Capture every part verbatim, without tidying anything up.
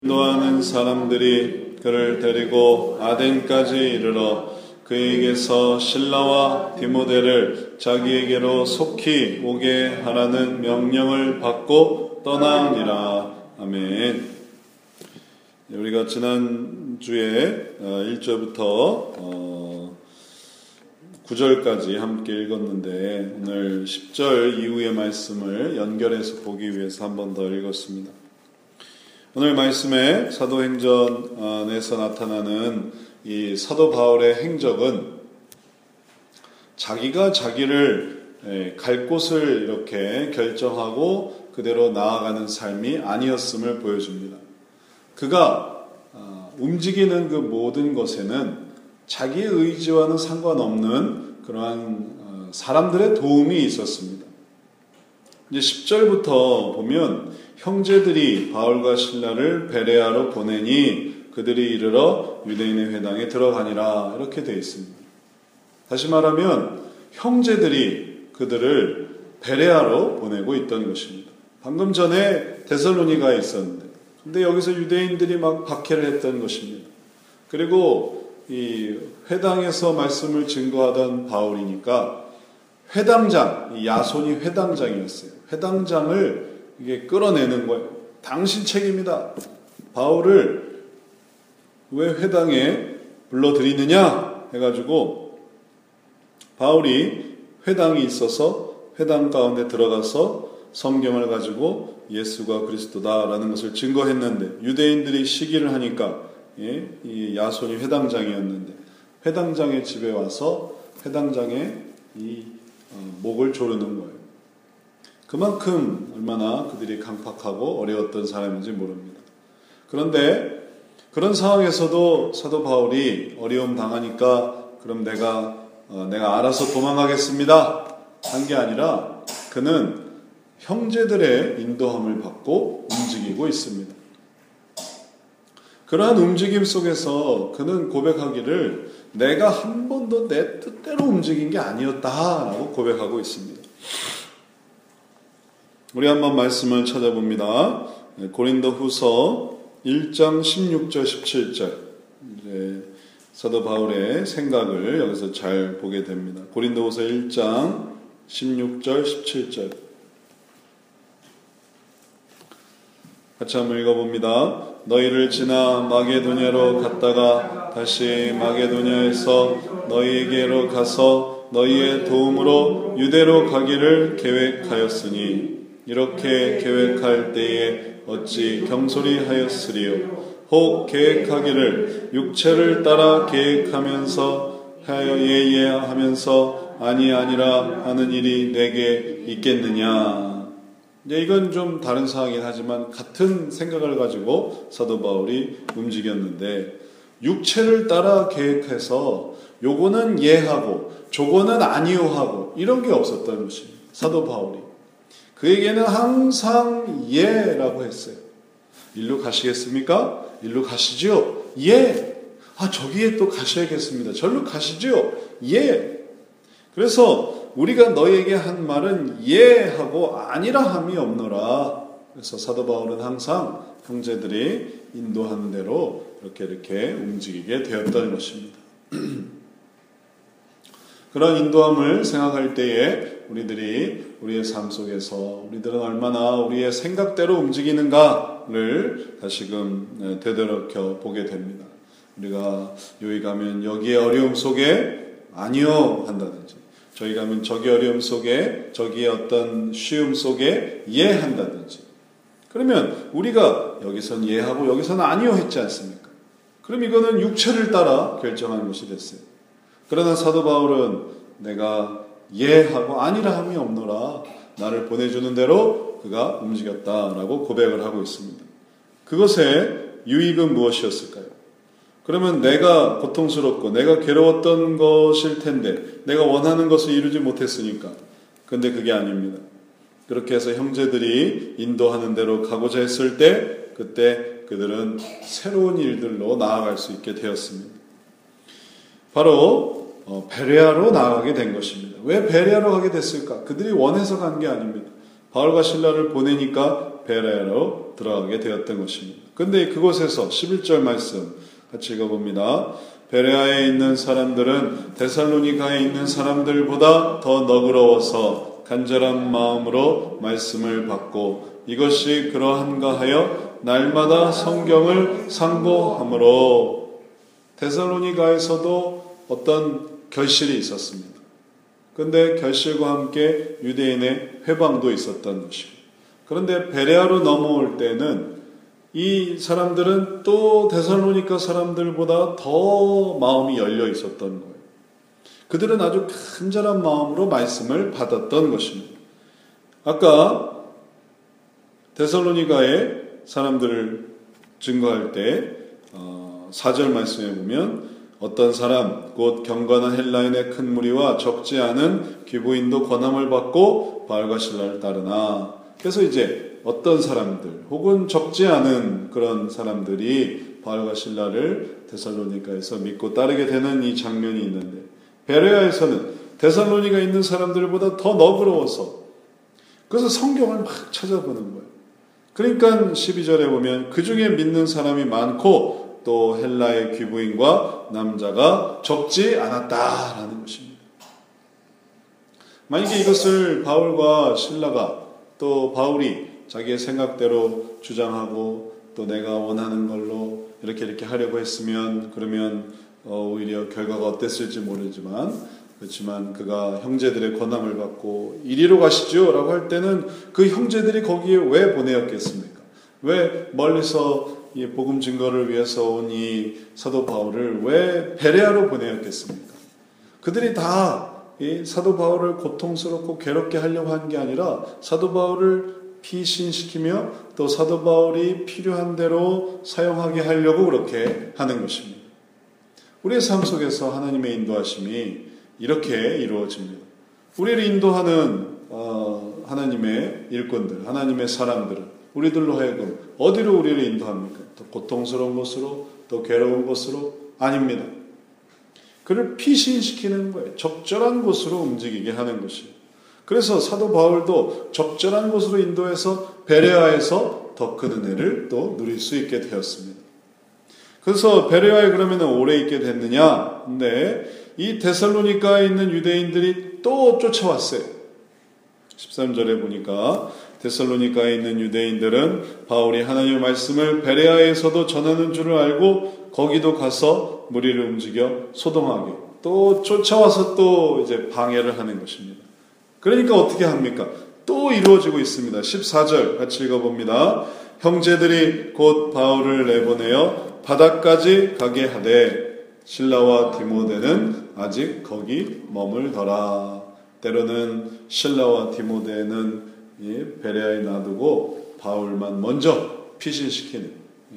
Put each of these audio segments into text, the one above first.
인도하는 사람들이 그를 데리고 아덴까지 이르러 그에게서 실라와 디모데를 자기에게로 속히 오게 하라는 명령을 받고 떠나니라. 아멘. 우리가 지난주에 일 절부터 구 절까지 함께 읽었는데 오늘 십 절 이후의 말씀을 연결해서 보기 위해서 한 번 더 읽었습니다. 오늘 말씀에 사도행전에서 나타나는 이 사도 바울의 행적은 자기가 자기를 갈 곳을 이렇게 결정하고 그대로 나아가는 삶이 아니었음을 보여줍니다. 그가 움직이는 그 모든 것에는 자기의 의지와는 상관없는 그러한 사람들의 도움이 있었습니다. 이제 십 절부터 보면 형제들이 바울과 실라를 베레아로 보내니 그들이 이르러 유대인의 회당에 들어가니라 이렇게 되어 있습니다. 다시 말하면 형제들이 그들을 베레아로 보내고 있던 것입니다. 방금 전에 데살로니가에 있었는데 근데 여기서 유대인들이 막 박해를 했던 것입니다. 그리고 이 회당에서 말씀을 증거하던 바울이니까 회당장, 이 야손이 회당장이었어요. 회당장을 이게 끌어내는 거예요. 당신 책임이다. 바울을 왜 회당에 불러들이느냐 해가지고 바울이 회당이 있어서 회당 가운데 들어가서 성경을 가지고 예수가 그리스도다라는 것을 증거했는데 유대인들이 시기를 하니까 예, 이 야손이 회당장이었는데 회당장의 집에 와서 회당장의 이 어, 목을 조르는 거예요. 그만큼 얼마나 그들이 강팍하고 어려웠던 사람인지 모릅니다. 그런데 그런 상황에서도 사도 바울이 어려움 당하니까 그럼 내가 어, 내가 알아서 도망가겠습니다 한 게 아니라 그는 형제들의 인도함을 받고 움직이고 있습니다. 그러한 움직임 속에서 그는 고백하기를 내가 한 번도 내 뜻대로 움직인 게 아니었다라고 고백하고 있습니다. 우리 한번 말씀을 찾아봅니다. 고린도후서 일 장 십육 절 십칠 절 이제 사도 바울의 생각을 여기서 잘 보게 됩니다. 고린도후서 일 장 십육 절 십칠 절 같이 한번 읽어봅니다. 너희를 지나 마게도냐로 갔다가 다시 마게도냐에서 너희에게로 가서 너희의 도움으로 유대로 가기를 계획하였으니 이렇게 계획할 때에 어찌 경솔히 하였으리요. 혹 계획하기를 육체를 따라 계획하면서 하여 예예 하면서 아니 아니라 하는 일이 내게 있겠느냐. 이제 이건 좀 다른 상황이긴 하지만 같은 생각을 가지고 사도 바울이 움직였는데 육체를 따라 계획해서 요거는 예하고 저거는 아니요 하고 이런 게 없었던 것입니다. 사도 바울이 그에게는 항상 예라고 했어요. 일로 가시겠습니까? 일로 가시죠. 예. 아 저기에 또 가셔야겠습니다. 절로 가시죠. 예. 그래서 우리가 너에게 한 말은 예 하고 아니라 함이 없노라. 그래서 사도 바울은 항상 형제들이 인도하는 대로 이렇게 이렇게 움직이게 되었던 것입니다. 그런 인도함을 생각할 때에 우리들이 우리의 삶 속에서 우리들은 얼마나 우리의 생각대로 움직이는가를 다시금 되돌아켜 보게 됩니다. 우리가 여기 가면 여기의 어려움 속에 아니요 한다든지 저기 가면 저기 어려움 속에 저기의 어떤 쉬움 속에 예 한다든지 그러면 우리가 여기선 예 하고 여기선 아니요 했지 않습니까? 그럼 이거는 육체를 따라 결정한 것이 됐어요. 그러나 사도 바울은 내가 예 하고 아니라 함이 없노라. 나를 보내주는 대로 그가 움직였다라고 고백을 하고 있습니다. 그것의 유익은 무엇이었을까요? 그러면 내가 고통스럽고 내가 괴로웠던 것일 텐데 내가 원하는 것을 이루지 못했으니까. 근데 그게 아닙니다. 그렇게 해서 형제들이 인도하는 대로 가고자 했을 때 그때 그들은 새로운 일들로 나아갈 수 있게 되었습니다. 바로 어, 베레아로 나아가게 된 것입니다. 왜 베레아로 가게 됐을까? 그들이 원해서 간 게 아닙니다. 바울과 실라를 보내니까 베레아로 들어가게 되었던 것입니다. 근데 그곳에서 십일 절 말씀 같이 읽어봅니다. 베레아에 있는 사람들은 데살로니가에 있는 사람들보다 더 너그러워서 간절한 마음으로 말씀을 받고 이것이 그러한가 하여 날마다 성경을 상고함으로 데살로니가에서도 어떤 결실이 있었습니다. 그런데 결실과 함께 유대인의 회방도 있었던 것이고 그런데 베레아로 넘어올 때는 이 사람들은 또 데살로니가 사람들보다 더 마음이 열려 있었던 거예요. 그들은 아주 간절한 마음으로 말씀을 받았던 것입니다. 아까 데살로니가의 사람들을 증거할 때 사 절 말씀에 보면 어떤 사람 곧 경건한 헬라인의 큰 무리와 적지 않은 귀부인도 권함을 받고 바알과 신라를 따르나. 그래서 이제 어떤 사람들 혹은 적지 않은 그런 사람들이 바알과 신라를 데살로니가에서 믿고 따르게 되는 이 장면이 있는데 베레아에서는 데살로니가 있는 사람들보다 더 너그러워서 그래서 성경을 막 찾아보는 거예요. 그러니까 십이 절에 보면 그 중에 믿는 사람이 많고 또 헬라의 귀부인과 남자가 적지 않았다라는 것입니다. 만약에 이것을 바울과 신라가 또 바울이 자기의 생각대로 주장하고 또 내가 원하는 걸로 이렇게 이렇게 하려고 했으면 그러면 오히려 결과가 어땠을지 모르지만 그렇지만 그가 형제들의 권함을 받고 이리로 가시죠 라고 할 때는 그 형제들이 거기에 왜 보내었겠습니까? 왜 멀리서 이 복음 증거를 위해서 온 이 사도 바울을 왜 베레아로 보내었겠습니까? 그들이 다 이 사도 바울을 고통스럽고 괴롭게 하려고 한 게 아니라 사도 바울을 피신시키며 또 사도 바울이 필요한 대로 사용하게 하려고 그렇게 하는 것입니다. 우리의 삶 속에서 하나님의 인도하심이 이렇게 이루어집니다. 우리를 인도하는 어, 하나님의 일꾼들, 하나님의 사람들은 우리들로 하여금 어디로 우리를 인도합니까? 또 고통스러운 곳으로, 또 괴로운 곳으로? 아닙니다. 그를 피신시키는 거예요. 적절한 곳으로 움직이게 하는 것이에요. 그래서 사도 바울도 적절한 곳으로 인도해서 베레아에서 더 큰 은혜를 또 누릴 수 있게 되었습니다. 그래서 베레아에 그러면 오래 있게 됐느냐? 근데 이 데살로니가에 있는 유대인들이 또 쫓아왔어요. 십삼 절에 보니까 데살로니가에 있는 유대인들은 바울이 하나님의 말씀을 베레아에서도 전하는 줄을 알고 거기도 가서 무리를 움직여 소동하게 또 쫓아와서 또 이제 방해를 하는 것입니다. 그러니까 어떻게 합니까? 또 이루어지고 있습니다. 십사 절 같이 읽어봅니다. 형제들이 곧 바울을 내보내어 바다까지 가게 하되 실라와 디모데는 아직 거기 머물더라. 때로는 실라와 디모데는 베레아에 놔두고 바울만 먼저 피신시키는,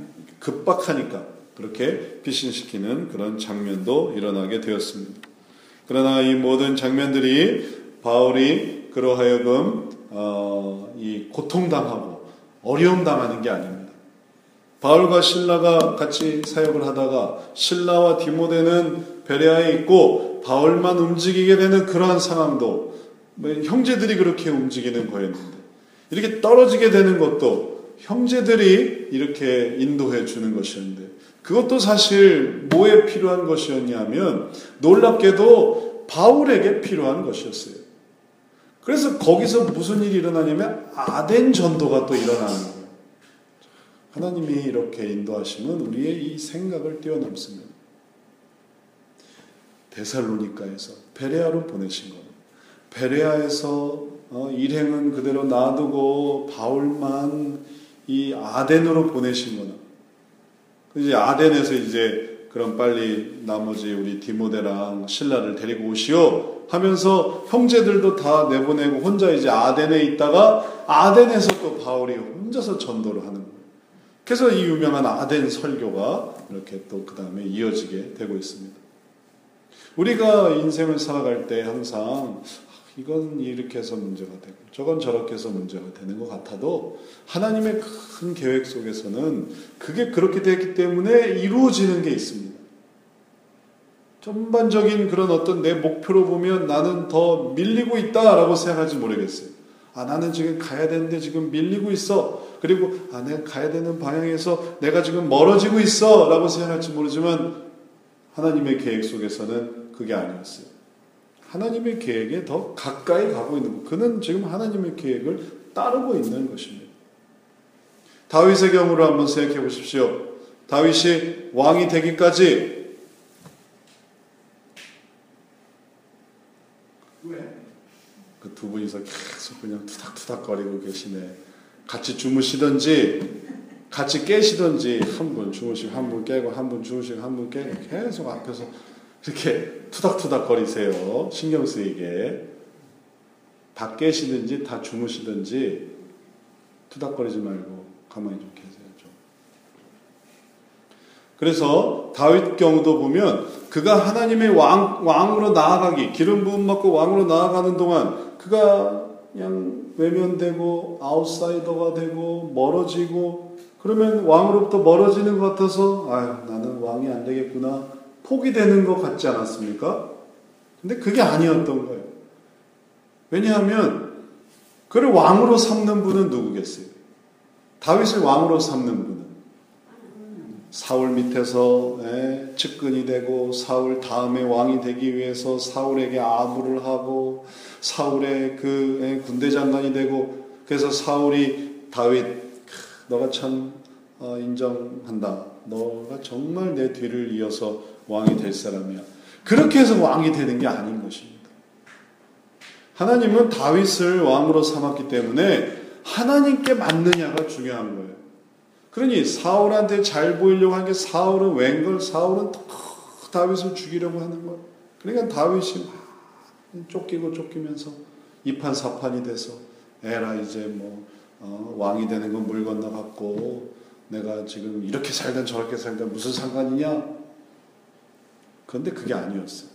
급박하니까 그렇게 피신시키는 그런 장면도 일어나게 되었습니다. 그러나 이 모든 장면들이 바울이 그러하여금 어, 이 고통당하고 어려움당하는 게 아닙니다. 바울과 신라가 같이 사역을 하다가 신라와 디모데는 베레아에 있고 바울만 움직이게 되는 그러한 상황도 형제들이 그렇게 움직이는 거였는데 이렇게 떨어지게 되는 것도 형제들이 이렇게 인도해 주는 것이었는데 그것도 사실 뭐에 필요한 것이었냐면 놀랍게도 바울에게 필요한 것이었어요. 그래서 거기서 무슨 일이 일어나냐면 아덴 전도가 또 일어나는 거예요. 하나님이 이렇게 인도하시면 우리의 이 생각을 뛰어넘습니다. 데살로니가에서 베레아로 보내신 거예요. 베레아에서 어, 일행은 그대로 놔두고 바울만 이 아덴으로 보내신 거나 이제 아덴에서 이제 그럼 빨리 나머지 우리 디모데랑 신라를 데리고 오시오 하면서 형제들도 다 내보내고 혼자 이제 아덴에 있다가 아덴에서 또 바울이 혼자서 전도를 하는 거예요. 그래서 이 유명한 아덴 설교가 이렇게 또 그 다음에 이어지게 되고 있습니다. 우리가 인생을 살아갈 때 항상 이건 이렇게 해서 문제가 되고 저건 저렇게 해서 문제가 되는 것 같아도 하나님의 큰 계획 속에서는 그게 그렇게 됐기 때문에 이루어지는 게 있습니다. 전반적인 그런 어떤 내 목표로 보면 나는 더 밀리고 있다라고 생각할지 모르겠어요. 아, 나는 지금 가야 되는데 지금 밀리고 있어. 그리고 아, 내가 가야 되는 방향에서 내가 지금 멀어지고 있어 라고 생각할지 모르지만 하나님의 계획 속에서는 그게 아니었어요. 하나님의 계획에 더 가까이 가고 있는 것. 그는 지금 하나님의 계획을 따르고 있는 것입니다. 다윗의 경우를 한번 생각해 보십시오. 다윗이 왕이 되기까지 그 두 분이서 계속 그냥 투닥투닥거리고 계시네. 같이 주무시든지 같이 깨시든지 한 분 주무시고 한 분 깨고 한 분 주무시고 한 분 깨고 계속 앞에서 이렇게 투닥투닥거리세요. 신경 쓰이게. 다 깨시든지 다 주무시든지 투닥거리지 말고 가만히 좀 계세요. 좀. 그래서 다윗 경우도 보면 그가 하나님의 왕, 왕으로 나아가기, 기름 부음 받고 왕으로 나아가는 동안 그가 그냥 외면되고 아웃사이더가 되고 멀어지고 그러면 왕으로부터 멀어지는 것 같아서 아유 나는 왕이 안 되겠구나 포기되는 것 같지 않았습니까? 근데 그게 아니었던 거예요. 왜냐하면 그를 왕으로 삼는 분은 누구겠어요? 다윗을 왕으로 삼는 분은 사울 밑에서 에, 측근이 되고 사울 다음에 왕이 되기 위해서 사울에게 아부를 하고 사울의 그 에, 군대 장관이 되고 그래서 사울이 다윗 너가 참 어, 인정한다. 너가 정말 내 뒤를 이어서 왕이 될 사람이야. 그렇게 해서 왕이 되는 게 아닌 것입니다. 하나님은 다윗을 왕으로 삼았기 때문에 하나님께 맞느냐가 중요한 거예요. 그러니 사울한테 잘 보이려고 하는 게 사울은 웬걸 사울은 더 다윗을 죽이려고 하는 거예요. 그러니까 다윗이 막 쫓기고 쫓기면서 이판사판이 돼서 에라 이제 뭐 어, 왕이 되는 건 물 건너갔고 내가 지금 이렇게 살든 저렇게 살든 무슨 상관이냐? 그런데 그게 아니었어요.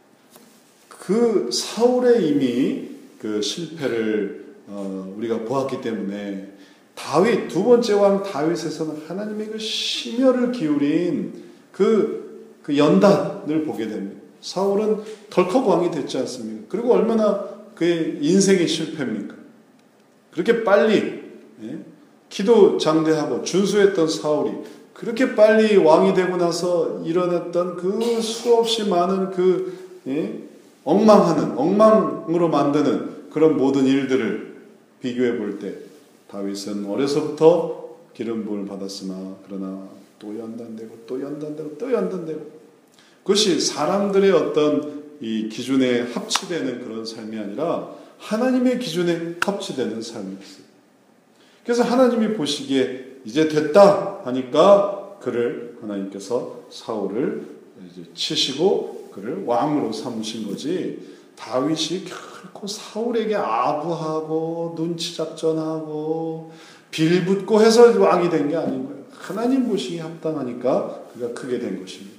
그 사울의 이미 그 실패를 어, 우리가 보았기 때문에 다윗 두 번째 왕 다윗에서는 하나님의 그 심혈을 기울인 그, 그 연단을 보게 됩니다. 사울은 덜컥 왕이 됐지 않습니까? 그리고 얼마나 그의 인생이 실패입니까? 그렇게 빨리 예? 기도 장대하고 준수했던 사울이 그렇게 빨리 왕이 되고 나서 일어났던 그 수없이 많은 그 예? 엉망하는 엉망으로 만드는 그런 모든 일들을 비교해 볼 때 다윗은 어려서부터 기름 부음을 받았으나 그러나 또 연단되고 또 연단되고 또 연단되고 그것이 사람들의 어떤 이 기준에 합치되는 그런 삶이 아니라 하나님의 기준에 합치되는 삶이었어요. 그래서 하나님이 보시기에 이제 됐다 하니까 그를 하나님께서 사울을 이제 치시고 그를 왕으로 삼으신 거지 다윗이 결코 사울에게 아부하고 눈치 작전하고 빌붙고 해서 왕이 된 게 아닌 거예요. 하나님 보시기에 합당하니까 그가 크게 된 것입니다.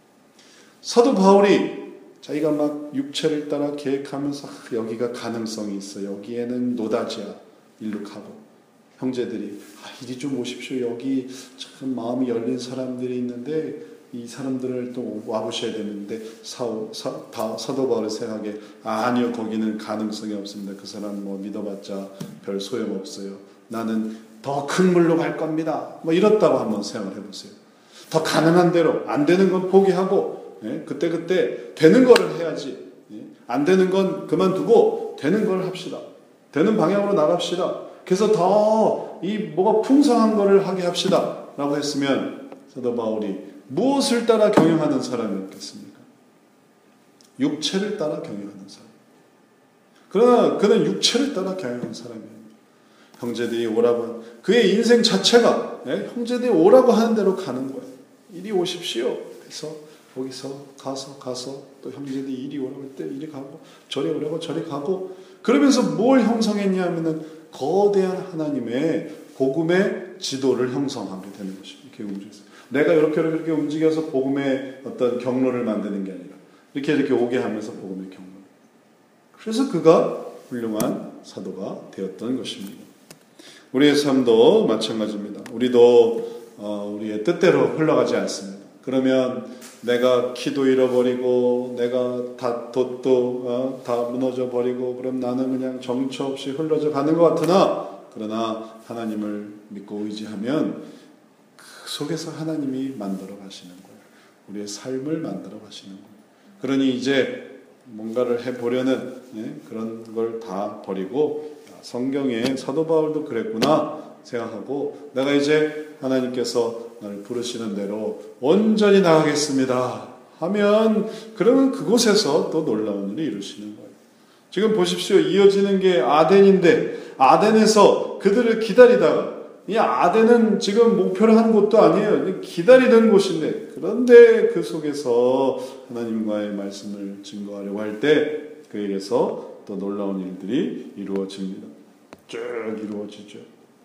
사도 바울이 자기가 막 육체를 따라 계획하면서 아, 여기가 가능성이 있어. 여기에는 노다지야. 일로 가고. 형제들이 아, 이리 좀 오십시오. 여기 참 마음이 열린 사람들이 있는데 이 사람들을 또 와보셔야 되는데 사오, 사, 다, 사도 바울의 생각에 아, 아니요 거기는 가능성이 없습니다. 그 사람 뭐 믿어봤자 별 소용없어요. 나는 더 큰 물로 갈 겁니다. 뭐 이렇다고 한번 생각을 해보세요. 더 가능한 대로 안 되는 건 포기하고 예? 그때 그때 되는 거를 해야지. 예? 안 되는 건 그만두고 되는 걸 합시다. 되는 방향으로 나갑시다. 그래서 더 이 뭐가 풍성한 거를 하게 합시다. 라고 했으면 사도 바울이 무엇을 따라 경영하는 사람이었겠습니까? 육체를 따라 경영하는 사람. 그러나 그는 육체를 따라 경영하는 사람이에요. 형제들이 오라고 그의 인생 자체가 예? 형제들이 오라고 하는 대로 가는 거예요. 이리 오십시오. 그래서 거기서 가서 가서 또 형제들이 이리 오라고 할 때 이리 가고 저리 오라고 저리 가고 그러면서 뭘 형성했냐 하면은 거대한 하나님의 복음의 지도를 형성하게 되는 것입니다. 이렇게 움직였어요. 내가 이렇게 이렇게 움직여서 복음의 어떤 경로를 만드는 게 아니라 이렇게 이렇게 오게 하면서 복음의 경로. 그래서 그가 훌륭한 사도가 되었던 것입니다. 우리의 삶도 마찬가지입니다. 우리도 어, 우리의 뜻대로 흘러가지 않습니다. 그러면 내가 키도 잃어버리고 내가 다 돛도 어, 다 무너져 버리고 그럼 나는 그냥 정처 없이 흘러져 가는 것 같으나 그러나 하나님을 믿고 의지하면 그 속에서 하나님이 만들어 가시는 거예요. 우리의 삶을 만들어 가시는 거예요. 그러니 이제 뭔가를 해보려는 예, 그런 걸 다 버리고 성경에 사도 바울도 그랬구나 생각하고 내가 이제 하나님께서 나를 부르시는 대로 온전히 나가겠습니다 하면 그러면 그곳에서 또 놀라운 일을 이루시는 거예요. 지금 보십시오. 이어지는 게 아덴인데 아덴에서 그들을 기다리다가 이 아덴은 지금 목표를 한 곳도 아니에요. 기다리던 곳인데 그런데 그 속에서 하나님과의 말씀을 증거하려고 할 때 그에게서 또 놀라운 일들이 이루어집니다. 쭉 이루어지죠.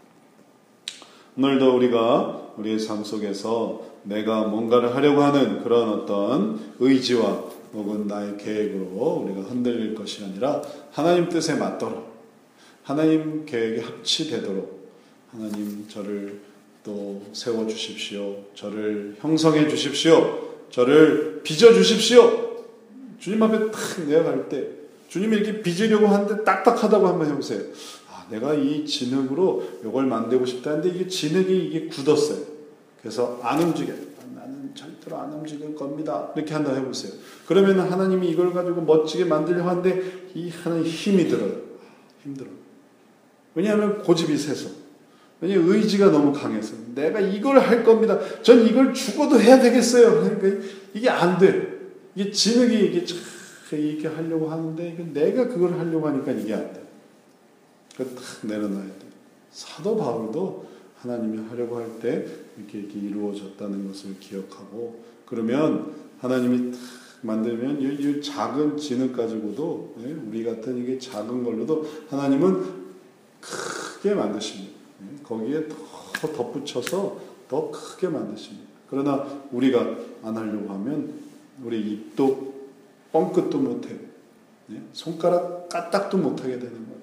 오늘도 우리가 우리의 삶 속에서 내가 뭔가를 하려고 하는 그런 어떤 의지와 혹은 나의 계획으로 우리가 흔들릴 것이 아니라 하나님 뜻에 맞도록 하나님 계획에 합치되도록 하나님 저를 또 세워주십시오. 저를 형성해 주십시오. 저를 빚어주십시오. 주님 앞에 탁 내어갈 때 주님이 이렇게 빚으려고 하는데 딱딱하다고 한번 해보세요. 아, 내가 이 진흙으로 이걸 만들고 싶다는데 이게 진흙이 이게 굳었어요. 그래서 안 움직여요. 나는 절대로 안 움직일 겁니다. 이렇게 한다 해보세요. 그러면 하나님이 이걸 가지고 멋지게 만들려고 하는데 이 하나님 힘이 들어요. 힘들어요. 왜냐하면 고집이 세서. 왜냐하면 의지가 너무 강해서. 내가 이걸 할 겁니다. 전 이걸 죽어도 해야 되겠어요. 그러니까 이게 안 돼. 이게 진흙이 이게 이렇게 하려고 하는데 내가 그걸 하려고 하니까 이게 안 돼. 그걸 딱 내려놔야 돼. 사도 바울도 하나님이 하려고 할 때 이렇게, 이렇게 이루어졌다는 것을 기억하고 그러면 하나님이 딱 만들면 이, 이 작은 진흙 가지고도 예, 우리 같은 이게 작은 걸로도 하나님은 크게 만드십니다. 예, 거기에 더 덧붙여서 더 크게 만드십니다. 그러나 우리가 안 하려고 하면 우리 입도 뻥끗도 못해요. 예, 손가락 까딱도 못하게 되는 거예요.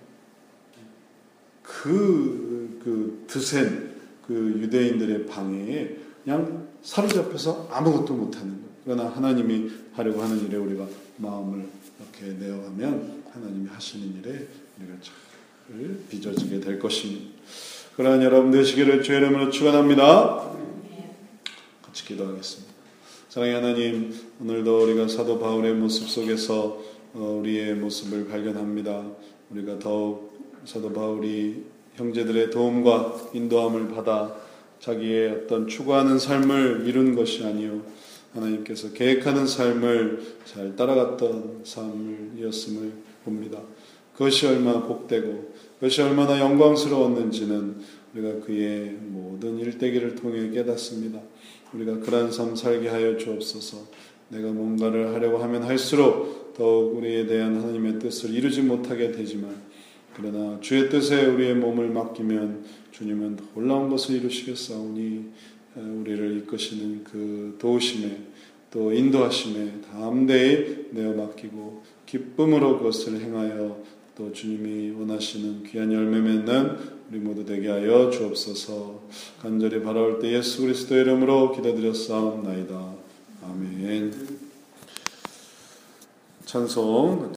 그, 그 드센 그 유대인들의 방해에 그냥 사로잡혀서 아무것도 못하는 거예요. 그러나 하나님이 하려고 하는 일에 우리가 마음을 이렇게 내어가면 하나님이 하시는 일에 우리가 잘 빚어지게 될 것입니다. 그러한 여러분 되시기를 주의 이름으로 축원합니다. 같이 기도하겠습니다. 사랑의 하나님, 오늘도 우리가 사도 바울의 모습 속에서 우리의 모습을 발견합니다. 우리가 더욱 사도 바울이 형제들의 도움과 인도함을 받아 자기의 어떤 추구하는 삶을 이룬 것이 아니요 하나님께서 계획하는 삶을 잘 따라갔던 삶이었음을 봅니다. 그것이 얼마나 복되고 그것이 얼마나 영광스러웠는지는 우리가 그의 모든 일대기를 통해 깨닫습니다. 우리가 그런 삶 살게 하여 주옵소서. 내가 뭔가를 하려고 하면 할수록 더욱 우리에 대한 하나님의 뜻을 이루지 못하게 되지만 그러나 주의 뜻에 우리의 몸을 맡기면 주님은 놀라운 것을 이루시겠사오니 우리를 이끄시는 그 도우심에 또 인도하심에 담대히 내어 맡기고 기쁨으로 그것을 행하여 또 주님이 원하시는 귀한 열매 맺는 우리 모두 되게 하여 주옵소서. 간절히 바라올 때 예수 그리스도의 이름으로 기도드렸사옵나이다. 아멘. 찬송